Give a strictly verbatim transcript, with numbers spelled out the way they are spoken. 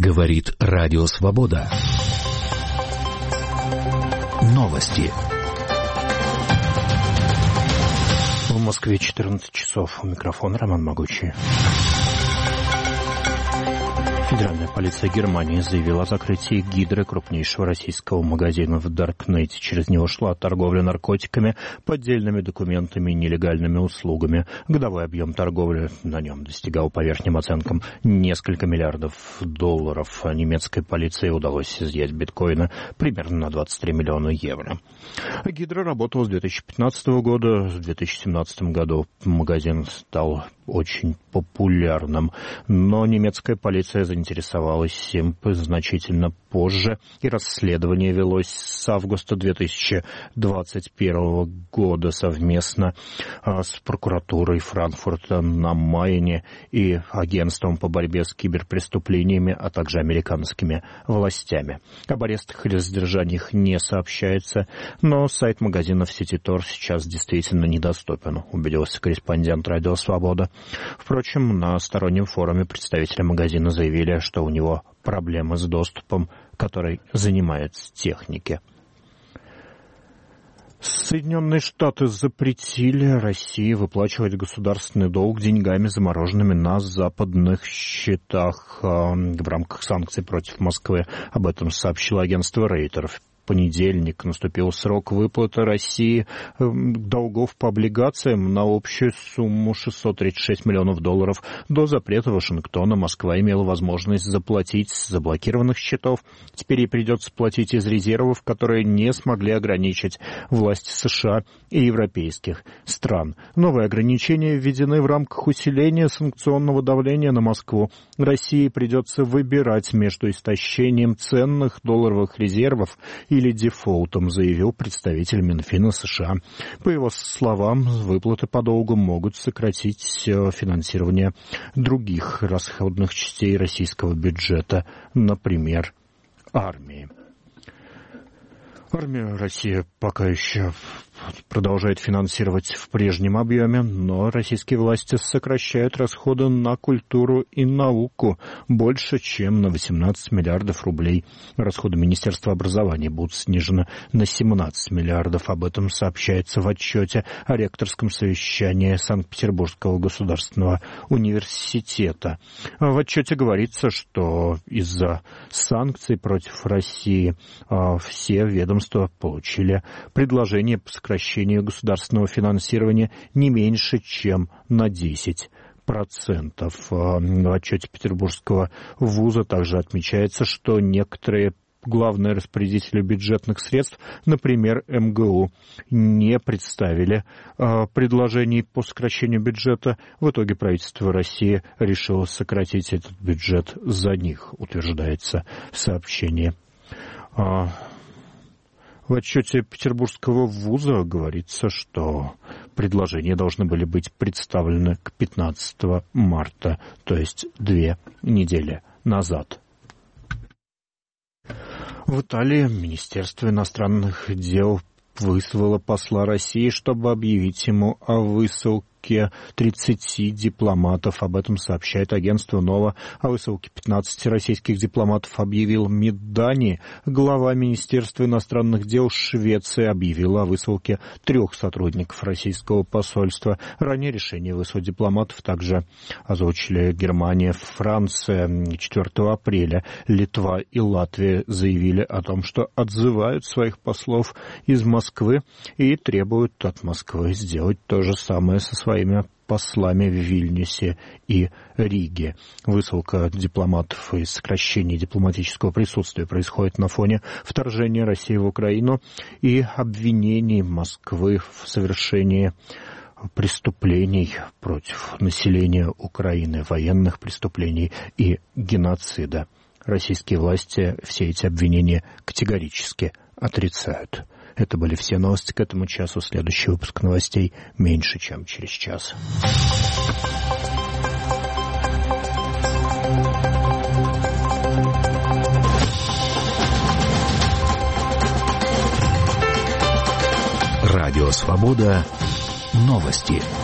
Говорит Радио Свобода. Новости. В Москве четырнадцать часов. У микрофона Роман Могучий. Федеральная полиция Германии заявила о закрытии Гидры, крупнейшего российского магазина в Даркнете. Через него шла торговля наркотиками, поддельными документами и нелегальными услугами. Годовой объем торговли на нем достигал по верхним оценкам несколько миллиардов долларов. А немецкой полиции удалось изъять биткоина примерно на двадцать три миллиона евро. Гидра работала с две тысячи пятнадцатого года. В две тысячи семнадцатом году магазин стал очень популярным, но немецкая полиция заинтересовалась им значительно позже, и расследование велось с августа две тысячи двадцать первого года совместно с прокуратурой Франкфурта на Майне и агентством по борьбе с киберпреступлениями, а также американскими властями. Об арестах или задержаниях не сообщается, но сайт магазина в сети Тор сейчас действительно недоступен, убедился корреспондент Радио Свобода. Впрочем, на стороннем форуме представители магазина заявили, что у него проблемы с доступом, который занимает техники. Соединенные Штаты запретили России выплачивать государственный долг деньгами, замороженными на западных счетах в рамках санкций против Москвы. Об этом сообщило агентство Рейтер. В понедельник наступил срок выплаты России долгов по облигациям на общую сумму шестьсот тридцать шесть миллионов долларов. До запрета Вашингтона Москва имела возможность заплатить с заблокированных счетов. Теперь ей придется платить из резервов, которые не смогли ограничить власти США и европейских стран. Новые ограничения введены в рамках усиления санкционного давления на Москву. России придется выбирать между истощением ценных долларовых резервов или дефолтом, заявил представитель Минфина США. По его словам, выплаты по долгу могут сократить финансирование других расходных частей российского бюджета, например, армии. Армию Россия пока еще продолжает финансировать в прежнем объеме, но российские власти сокращают расходы на культуру и науку больше, чем на восемнадцать миллиардов рублей. Расходы Министерства образования будут снижены на семнадцать миллиардов. Об этом сообщается в отчете о ректорском совещании Санкт-Петербургского государственного университета. В отчете говорится, что из-за санкций против России все ведомства получили предложение по сокращению государственного финансирования не меньше, чем на десять процентов. В отчете Петербургского вуза также отмечается, что некоторые главные распорядители бюджетных средств, например, эм гэ у, не представили э, предложений по сокращению бюджета. В итоге правительство России решило сократить этот бюджет за них, утверждается в сообщении. Э, В отчете Петербургского вуза говорится, что предложения должны были быть представлены к пятнадцатого марта, то есть две недели назад. В Италии Министерство иностранных дел вызвало посла России, чтобы объявить ему о высылке тридцати дипломатов. Об этом сообщает агентство «Нова». О высылке пятнадцати российских дипломатов объявил МИД Дании. Глава Министерства иностранных дел Швеции объявила о высылке трех сотрудников российского посольства. Ранее решение выслать дипломатов также озвучили Германия, Франция. четвёртого апреля Литва и Латвия заявили о том, что отзывают своих послов из Москвы и требуют от Москвы сделать то же самое со своими послами в Вильнюсе и Риге. Высылка дипломатов и сокращение дипломатического присутствия происходит на фоне вторжения России в Украину и обвинений Москвы в совершении преступлений против населения Украины, военных преступлений и геноцида. Российские власти все эти обвинения категорически отрицают. Это были все новости к этому часу. Следующий выпуск новостей меньше, чем через час. Радио Свобода. Новости.